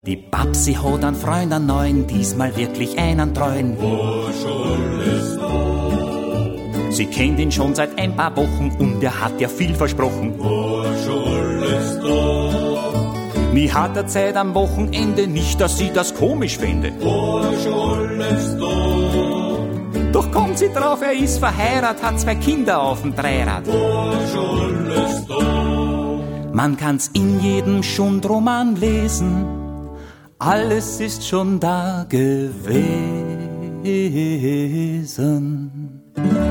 Die Babsi hat einen Freund, einen neuen, diesmal wirklich einen treuen. Sie kennt ihn schon seit ein paar Wochen und er hat ja viel versprochen. Nie hat er Zeit am Wochenende, nicht, dass sie das komisch fände. Doch kommt sie drauf, er ist verheiratet, hat 2 Kinder auf dem Dreirad. Man kann's in jedem Schundroman lesen, alles ist schon da gewesen.